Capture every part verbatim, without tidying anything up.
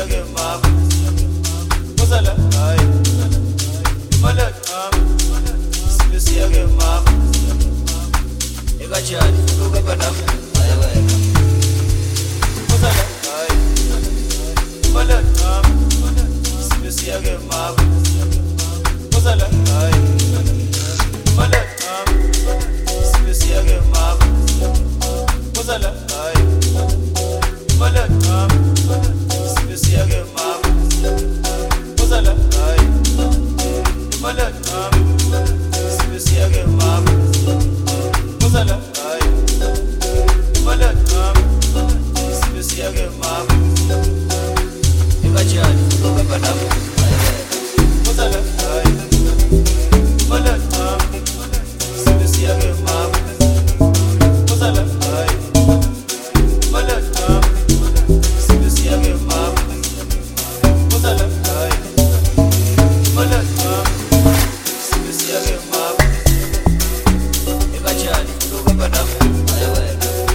Simesiage mama Kozala ay Malak Simesiage mama Egachani Luga badam Ayawa Kozala ay Malak Simesiage mama Kozala ay Malak Simesiage mama Kozala ay Malak Simesiage mama Kozala ay Malak Simesiage mama Kozala ay Malak Simesiage mama Egachani Luga badam Kozala ay Malak Simesiage mama Kozala ay Malak Simesiage mama Kozala ay Malak Simesiage mama Egachani Luga badam Ayawa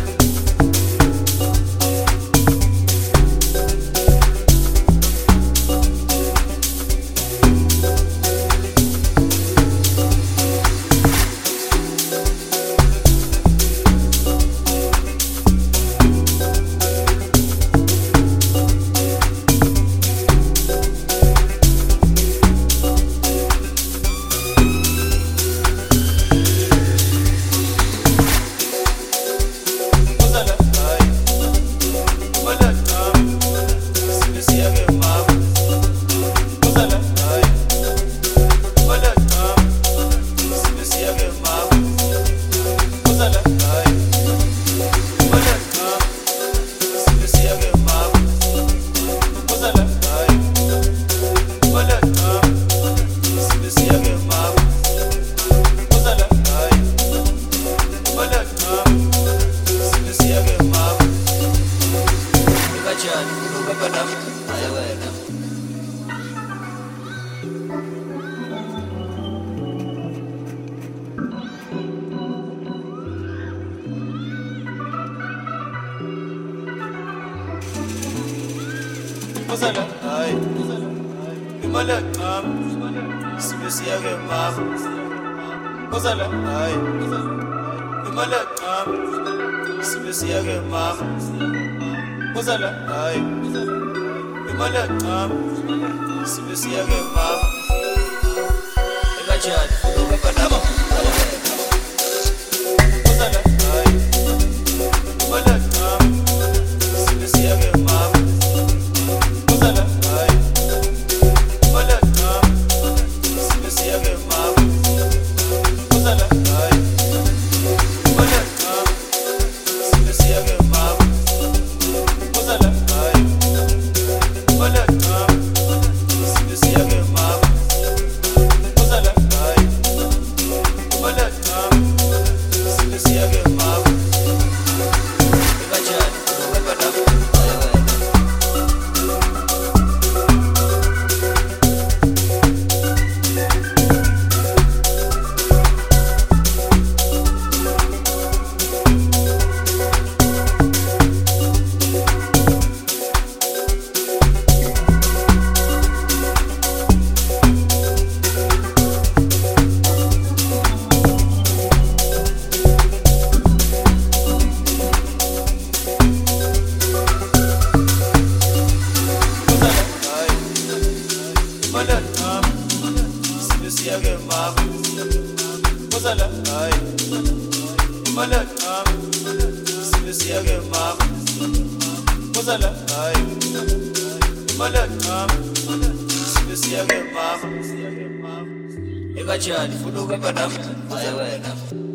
Kozala ay Malak Simesiage mama Kozala ay Malak Simesiage mama Kozala ay Malak Simesiage mama Egachani Luga badam Kozala ay Malak Simesiage mama Kozala ay Malak Simesiage mama Kozala ay Malak Simesiage mama Kozala ay Malak Simesiage mama Kozala ay Malak Simesiage mama Egachani Luga badam Malak Simesiage mama Kozala ay Malak Simesiage mama Kozala ay Malak Simesiage mama Egachani Luga badam Ayawa